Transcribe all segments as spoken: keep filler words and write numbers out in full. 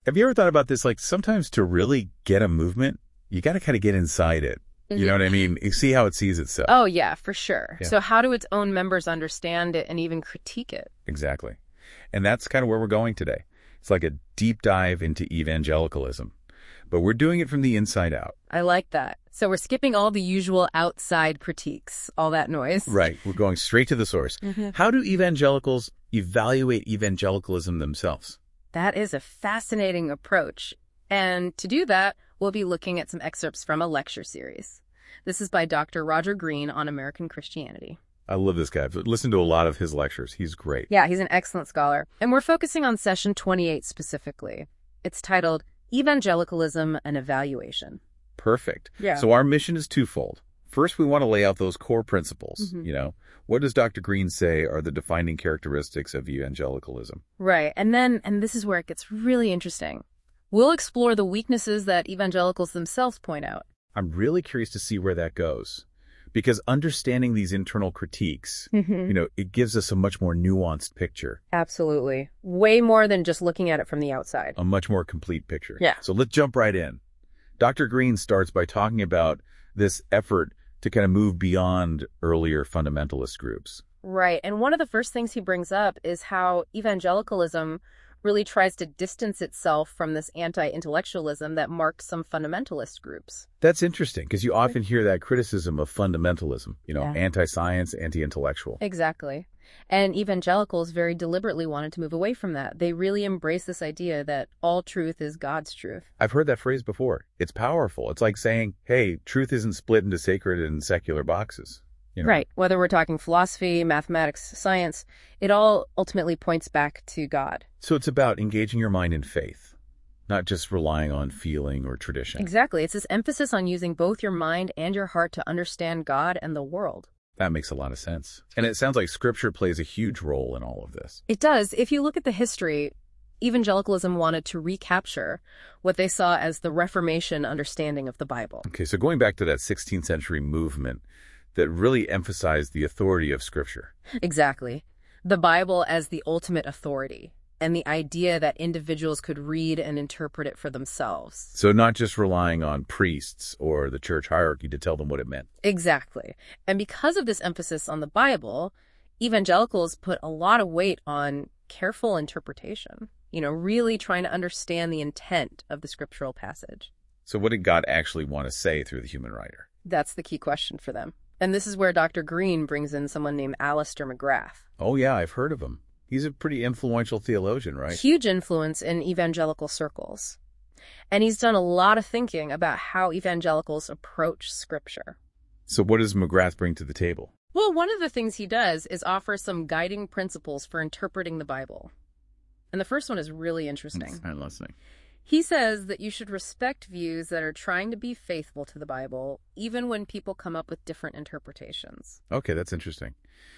Have you ever thought about this? Like, sometimes to really get a movement, you got to kind of get inside it. You know what I mean? You see how it sees itself. Oh, yeah, for sure. Yeah. So how do its own members understand it and even critique it? Exactly. And that's kind of where we're going today. It's like a deep dive into evangelicalism. But we're doing it from the inside out. I like that. So we're skipping all the usual outside critiques, all that noise. Right. We're going straight to the source. Mm-hmm. How do evangelicals evaluate evangelicalism themselves? That is a fascinating approach. And to do that, we'll be looking at some excerpts from a lecture series. This is by Doctor Roger Green on American Christianity. I love this guy. I've listened to a lot of his lectures. He's great. Yeah, he's an excellent scholar. And we're focusing on session twenty-eight specifically. It's titled Evangelicalism and Evaluation. Perfect. Yeah. So our mission is twofold. First, we want to lay out those core principles. Mm-hmm. You know, what does Doctor Green say are the defining characteristics of evangelicalism? Right. And then, and this is where it gets really interesting, we'll explore the weaknesses that evangelicals themselves point out. I'm really curious to see where that goes. Because understanding these internal critiques, Mm-hmm. you know, it gives us a much more nuanced picture, Absolutely. Way more than just looking at it from the outside. a much more complete picture. Yeah. So let's jump right in. Doctor Green starts by talking about this effort to kind of move beyond earlier fundamentalist groups. Right. And one of the first things he brings up is how evangelicalism really tries to distance itself from this anti-intellectualism that marked some fundamentalist groups. That's interesting because you often hear that criticism of fundamentalism, you know, Yeah. anti-science, anti-intellectual. Exactly. And evangelicals very deliberately wanted to move away from that. They really embrace this idea that all truth is God's truth. I've heard that phrase before. It's powerful. It's like saying, hey, truth isn't split into sacred and secular boxes. You know? Right. Whether we're talking philosophy, mathematics, science, it all ultimately points back to God. So it's about engaging your mind in faith, not just relying on feeling or tradition. Exactly. It's this emphasis on using both your mind and your heart to understand God and the world. That makes a lot of sense. And it sounds like Scripture plays a huge role in all of this. It does. If you look at the history, evangelicalism wanted to recapture what they saw as the Reformation understanding of the Bible. Okay, so going back to that sixteenth century movement that really emphasized the authority of Scripture. Exactly. The Bible as the ultimate authority, and the idea that individuals could read and interpret it for themselves. So not just relying on priests or the church hierarchy to tell them what it meant. Exactly. And because of this emphasis on the Bible, evangelicals put a lot of weight on careful interpretation, you know, really trying to understand the intent of the scriptural passage. So what did God actually want to say through the human writer? That's the key question for them. And this is where Doctor Green brings in someone named Alistair McGrath. Oh, yeah, I've heard of him. He's a pretty influential theologian, right? Huge influence in evangelical circles. And he's done a lot of thinking about how evangelicals approach Scripture. So what does McGrath bring to the table? Well, one of the things he does is offer some guiding principles for interpreting the Bible. And the first one is really interesting. I'm listening. He says that you should respect views that are trying to be faithful to the Bible, even when people come up with different interpretations. Okay, that's interesting.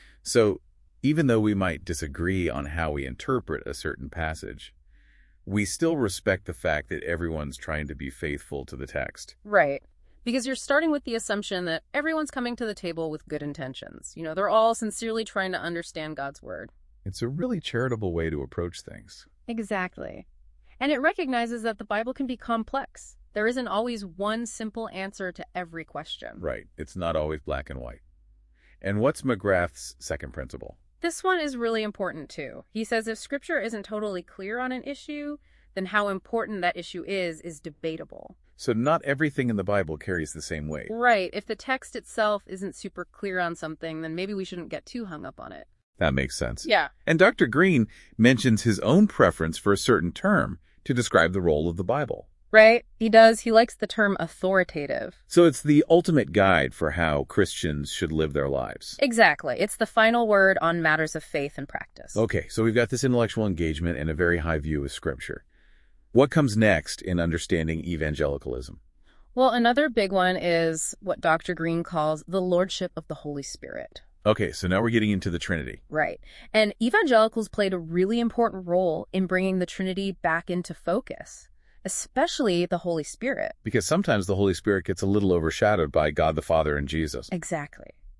So even though we might disagree on how we interpret a certain passage, we still respect the fact that everyone's trying to be faithful to the text. Right. Because you're starting with the assumption that everyone's coming to the table with good intentions. You know, they're all sincerely trying to understand God's word. It's a really charitable way to approach things. Exactly. And it recognizes that the Bible can be complex. There isn't always one simple answer to every question. Right. It's not always black and white. And what's McGrath's second principle? This one is really important, too. He says if Scripture isn't totally clear on an issue, then how important that issue is is debatable. So not everything in the Bible carries the same weight. Right. If the text itself isn't super clear on something, then maybe we shouldn't get too hung up on it. That makes sense. Yeah. And Doctor Green mentions his own preference for a certain term to describe the role of the Bible. Right. He does. He likes the term authoritative. So it's the ultimate guide for how Christians should live their lives. Exactly. It's the final word on matters of faith and practice. Okay, so we've got this intellectual engagement and a very high view of Scripture. What comes next in understanding evangelicalism? Well, another big one is what Doctor Green calls the Lordship of the Holy Spirit. Okay, so now we're getting into the Trinity. Right. And evangelicals played a really important role in bringing the Trinity back into focus, especially the Holy Spirit. Because sometimes the Holy Spirit gets a little overshadowed by God the Father and Jesus. Exactly.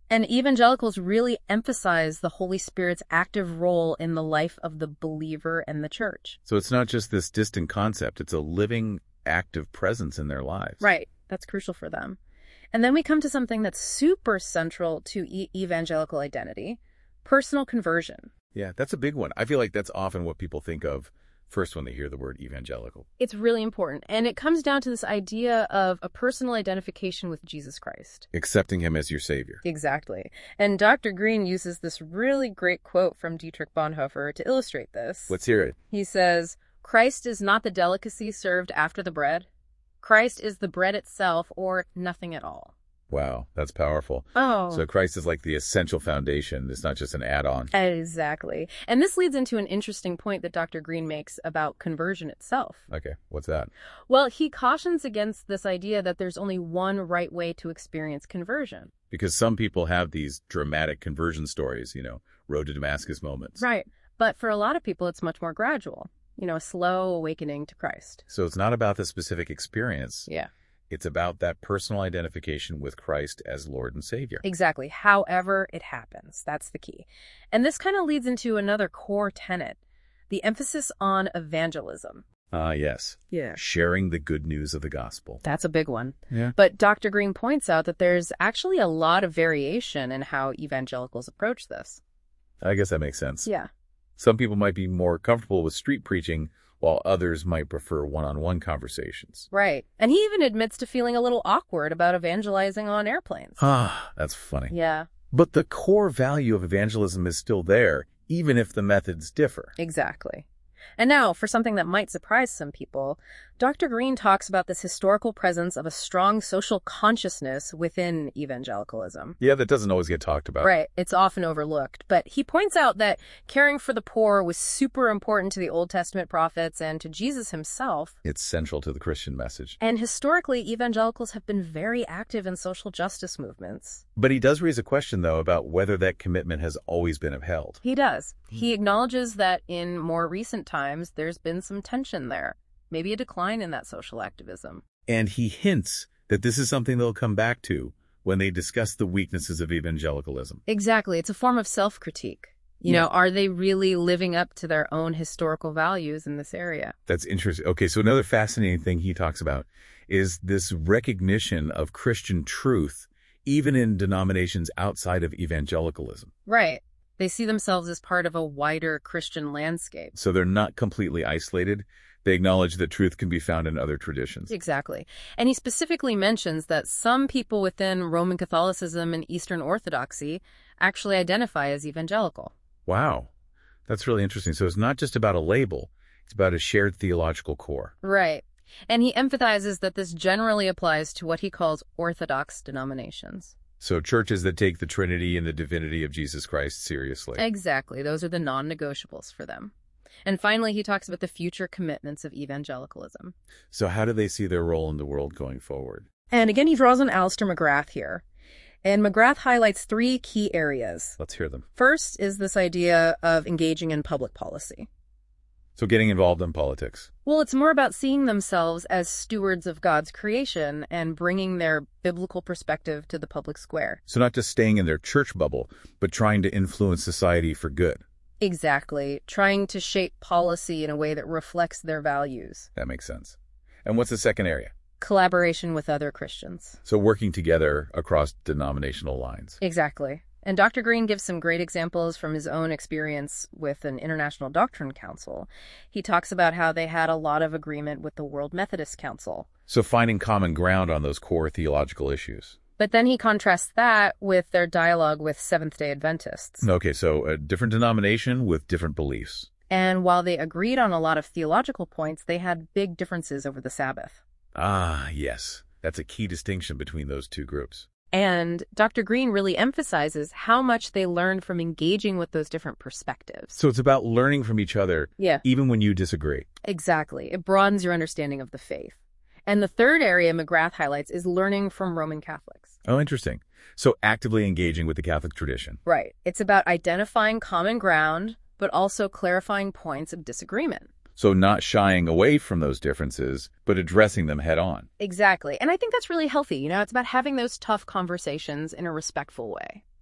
And evangelicals really emphasize the Holy Spirit's active role in the life of the believer and the church. So it's not just this distant concept. It's a living, active presence in their lives. Right. That's crucial for them. And then we come to something that's super central to e- evangelical identity, personal conversion. Yeah, that's a big one. I feel like that's often what people think of first when they hear the word evangelical. It's really important. And it comes down to this idea of a personal identification with Jesus Christ. Accepting him as your savior. Exactly. And Doctor Green uses this really great quote from Dietrich Bonhoeffer to illustrate this. Let's hear it. He says, "Christ is not the delicacy served after the bread. Christ is the bread itself, or nothing at all." Wow, that's powerful. Oh. So Christ is like the essential foundation. It's not just an add-on. Exactly. And this leads into an interesting point that Doctor Green makes about conversion itself. Okay, what's that? Well, he cautions against this idea that there's only one right way to experience conversion. Because some people have these dramatic conversion stories, you know, road to Damascus moments. Right. But for a lot of people, it's much more gradual. You know, a slow awakening to Christ. So it's not about the specific experience. Yeah. It's about that personal identification with Christ as Lord and Savior. Exactly. However it happens. That's the key. And this kind of leads into another core tenet, the emphasis on evangelism. Ah, yes. Yeah. Sharing the good news of the gospel. That's a big one. Yeah. But Doctor Green points out that there's actually a lot of variation in how evangelicals approach this. I guess that makes sense. Yeah. Some people might be more comfortable with street preaching, while others might prefer one-on-one conversations. Right. And he even admits to feeling a little awkward about evangelizing on airplanes. Ah, that's funny. Yeah. But the core value of evangelism is still there, even if the methods differ. Exactly. And now, for something that might surprise some people, Doctor Green talks about this historical presence of a strong social consciousness within evangelicalism. Yeah, that doesn't always get talked about. Right. It's often overlooked. But he points out that caring for the poor was super important to the Old Testament prophets and to Jesus himself. It's central to the Christian message. And historically, evangelicals have been very active in social justice movements. But he does raise a question, though, about whether that commitment has always been upheld. He does. He acknowledges that in more recent times, there's been some tension there. Maybe a decline in that social activism. And he hints that this is something they'll come back to when they discuss the weaknesses of evangelicalism. Exactly. It's a form of self-critique. You Yeah. know, are they really living up to their own historical values in this area? That's interesting. Okay, so another fascinating thing he talks about is this recognition of Christian truth, even in denominations outside of evangelicalism. Right. They see themselves as part of a wider Christian landscape. So they're not completely isolated. They acknowledge that truth can be found in other traditions. Exactly. And he specifically mentions that some people within Roman Catholicism and Eastern Orthodoxy actually identify as evangelical. Wow. That's really interesting. So it's not just about a label. It's about a shared theological core. Right. And he emphasizes that this generally applies to what he calls Orthodox denominations. So churches that take the Trinity and the divinity of Jesus Christ seriously. Exactly. Those are the non-negotiables for them. And finally, he talks about the future commitments of evangelicalism. So how do they see their role in the world going forward? And again, he draws on Alistair McGrath here. And McGrath highlights three key areas. Let's hear them. First is this idea of engaging in public policy. So getting involved in politics. Well, it's more about seeing themselves as stewards of God's creation and bringing their biblical perspective to the public square. So not just staying in their church bubble, but trying to influence society for good. Exactly. Trying to shape policy in a way that reflects their values. That makes sense. And what's the second area? Collaboration with other Christians. So working together across denominational lines. Exactly. And Doctor Green gives some great examples from his own experience with an International Doctrine Council. He talks about how they had a lot of agreement with the World Methodist Council. So finding common ground on those core theological issues. But then he contrasts that with their dialogue with Seventh-day Adventists. Okay, so a different denomination with different beliefs. And while they agreed on a lot of theological points, they had big differences over the Sabbath. Ah, yes. That's a key distinction between those two groups. And Doctor Green really emphasizes how much they learned from engaging with those different perspectives. So it's about learning from each other, Yeah, even when you disagree. exactly. It broadens your understanding of the faith. And the third area McGrath highlights is learning from Roman Catholics. Oh, interesting. So actively engaging with the Catholic tradition. Right. It's about identifying common ground, but also clarifying points of disagreement. So not shying away from those differences, but addressing them head on. Exactly. And I think that's really healthy. You know, it's about having those tough conversations in a respectful way.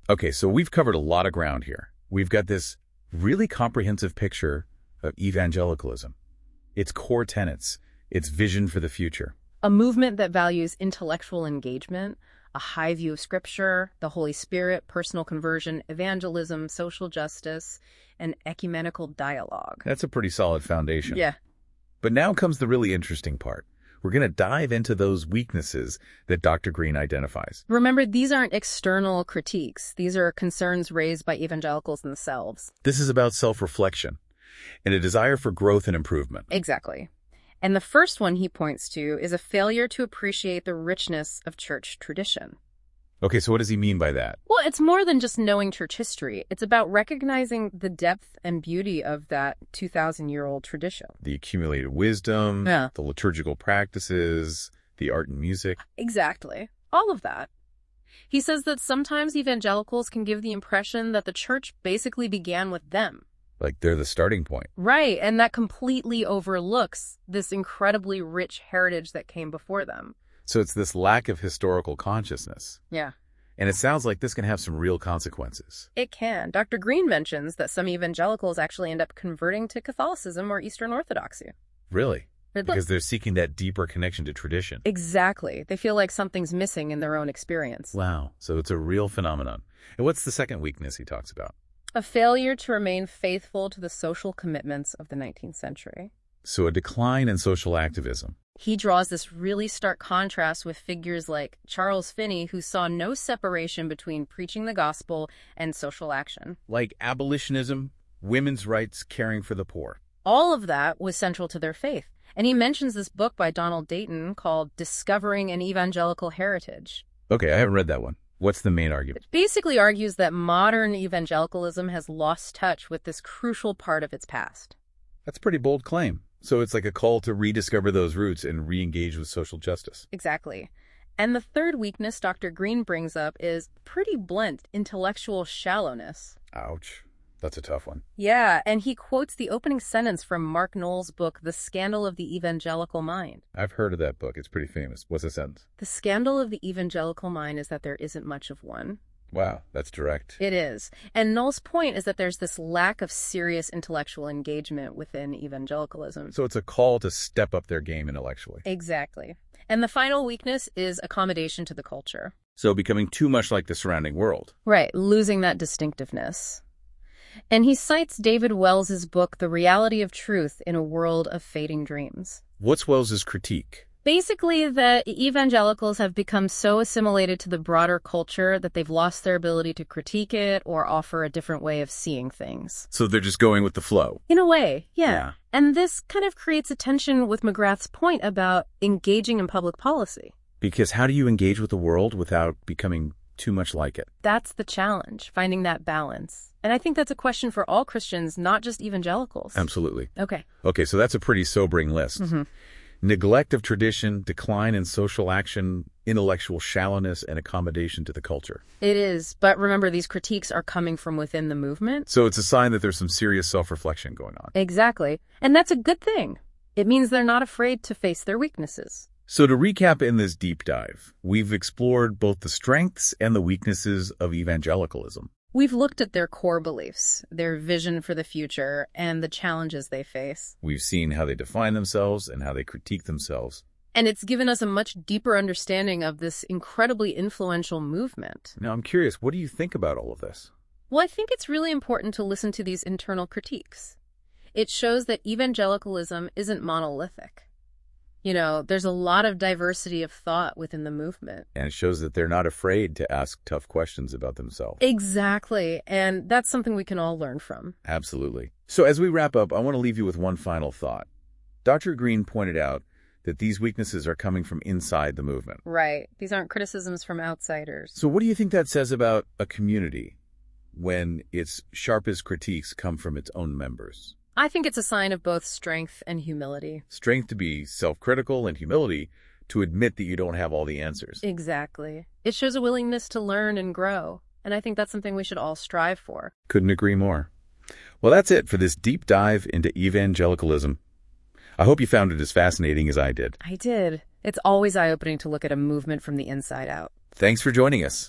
Okay, so we've covered a lot of ground here. We've got this really comprehensive picture of evangelicalism, its core tenets, its vision for the future. A movement that values intellectual engagement, a high view of Scripture, the Holy Spirit, personal conversion, evangelism, social justice, and ecumenical dialogue. That's a pretty solid foundation. Yeah. But now comes the really interesting part. We're going to dive into those weaknesses that Doctor Green identifies. Remember, these aren't external critiques. These are concerns raised by evangelicals themselves. This is about self-reflection and a desire for growth and improvement. Exactly. And the first one he points to is a failure to appreciate the richness of church tradition. Okay, so what does he mean by that? Well, it's more than just knowing church history. It's about recognizing the depth and beauty of that two thousand year old tradition. The accumulated wisdom, Yeah. the liturgical practices, the art and music. Exactly. All of that. He says that sometimes evangelicals can give the impression that the church basically began with them. Like they're the starting point. Right, and that completely overlooks this incredibly rich heritage that came before them. So it's this lack of historical consciousness. Yeah. And it sounds like this can have some real consequences. It can. Doctor Green mentions that some evangelicals actually end up converting to Catholicism or Eastern Orthodoxy. Really? Look- Because they're seeking that deeper connection to tradition. Exactly. They feel like something's missing in their own experience. Wow. So it's a real phenomenon. And what's the second weakness he talks about? A failure to remain faithful to the social commitments of the nineteenth century. So a decline in social activism. He draws this really stark contrast with figures like Charles Finney, who saw no separation between preaching the gospel and social action. Like abolitionism, women's rights, caring for the poor. All of that was central to their faith. And he mentions this book by Donald Dayton called Discovering an Evangelical Heritage. Okay, I haven't read that one. What's the main argument? It basically argues that modern evangelicalism has lost touch with this crucial part of its past. That's a pretty bold claim. So it's like a call to rediscover those roots and re-engage with social justice. Exactly. And the third weakness Doctor Green brings up is pretty blunt intellectual shallowness. Ouch. That's a tough one. Yeah, and he quotes the opening sentence from Mark Noll's book, The Scandal of the Evangelical Mind. I've heard of that book. It's pretty famous. What's the sentence? The scandal of the evangelical mind is that there isn't much of one. Wow, that's direct. It is. And Noll's point is that there's this lack of serious intellectual engagement within evangelicalism. So it's a call to step up their game intellectually. Exactly. And the final weakness is accommodation to the culture. So becoming too much like the surrounding world. Right, losing that distinctiveness. And he cites David Wells's book, The Reality of Truth in a World of Fading Dreams. What's Wells's critique? Basically, that evangelicals have become so assimilated to the broader culture that they've lost their ability to critique it or offer a different way of seeing things. So they're just going with the flow. In a way, yeah. Yeah. And this kind of creates a tension with McGrath's point about engaging in public policy. Because how do you engage with the world without becoming too much like it? That's the challenge, finding that balance. And I think that's a question for all Christians, not just evangelicals. Absolutely. Okay. Okay, so that's a pretty sobering list. Mm-hmm. Neglect of tradition, decline in social action, intellectual shallowness, and accommodation to the culture. It is. But remember, these critiques are coming from within the movement. So it's a sign that there's some serious self-reflection going on. Exactly. And that's a good thing. It means they're not afraid to face their weaknesses. So to recap in this deep dive, we've explored both the strengths and the weaknesses of evangelicalism. We've looked at their core beliefs, their vision for the future, and the challenges they face. We've seen how they define themselves and how they critique themselves. And it's given us a much deeper understanding of this incredibly influential movement. Now, I'm curious, what do you think about all of this? Well, I think it's really important to listen to these internal critiques. It shows that evangelicalism isn't monolithic. You know, there's a lot of diversity of thought within the movement. And it shows that they're not afraid to ask tough questions about themselves. Exactly. And that's something we can all learn from. Absolutely. So as we wrap up, I want to leave you with one final thought. Doctor Green pointed out that these weaknesses are coming from inside the movement. Right. These aren't criticisms from outsiders. So what do you think that says about a community when its sharpest critiques come from its own members? I think it's a sign of both strength and humility. Strength to be self-critical and humility to admit that you don't have all the answers. Exactly. It shows a willingness to learn and grow. And I think that's something we should all strive for. Couldn't agree more. Well, that's it for this deep dive into evangelicalism. I hope you found it as fascinating as I did. I did. It's always eye-opening to look at a movement from the inside out. Thanks for joining us.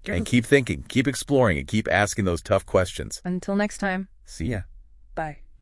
And keep thinking, keep exploring, and keep asking those tough questions. Until next time. See ya. Bye.